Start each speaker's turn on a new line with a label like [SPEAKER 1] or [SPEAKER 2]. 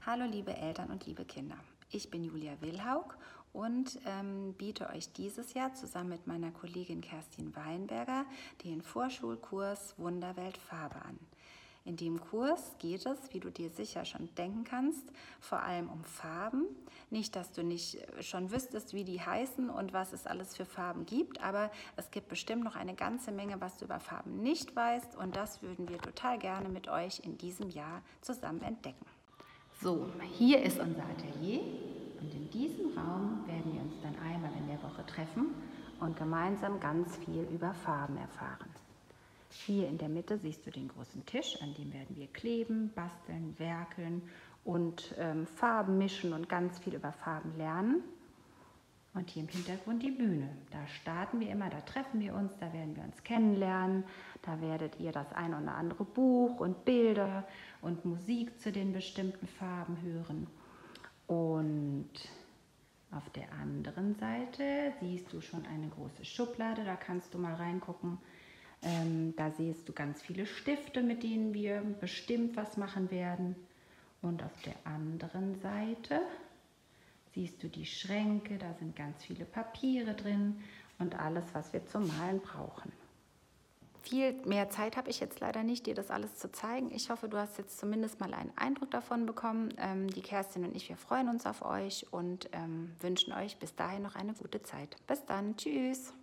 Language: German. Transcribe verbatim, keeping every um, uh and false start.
[SPEAKER 1] Hallo liebe Eltern und liebe Kinder, ich bin Julia Wilhaug und ähm, biete euch dieses Jahr zusammen mit meiner Kollegin Kerstin Weinberger den Vorschulkurs Wunderwelt Farbe an. In dem Kurs geht es, wie du dir sicher schon denken kannst, vor allem um Farben. Nicht, dass du nicht schon wüsstest, wie die heißen und was es alles für Farben gibt, aber es gibt bestimmt noch eine ganze Menge, was du über Farben nicht weißt, und das würden wir total gerne mit euch in diesem Jahr zusammen entdecken. So, hier ist unser Atelier und in diesem Raum werden wir uns dann einmal in der Woche treffen und gemeinsam ganz viel über Farben erfahren. Hier in der Mitte siehst du den großen Tisch, an dem werden wir kleben, basteln, werkeln und ähm, Farben mischen und ganz viel über Farben lernen. Und hier im Hintergrund die Bühne. Da starten wir immer, da treffen wir uns, da werden wir uns kennenlernen. Da werdet ihr das ein oder andere Buch und Bilder und Musik zu den bestimmten Farben hören. Und auf der anderen Seite siehst du schon eine große Schublade, da kannst du mal reingucken. Ähm, da siehst du ganz viele Stifte, mit denen wir bestimmt was machen werden. Und auf der anderen Seite siehst du die Schränke, da sind ganz viele Papiere drin und alles, was wir zum Malen brauchen. Viel mehr Zeit habe ich jetzt leider nicht, dir das alles zu zeigen. Ich hoffe, du hast jetzt zumindest mal einen Eindruck davon bekommen. Ähm, die Kerstin und ich, wir freuen uns auf euch und ähm, wünschen euch bis dahin noch eine gute Zeit. Bis dann, tschüss!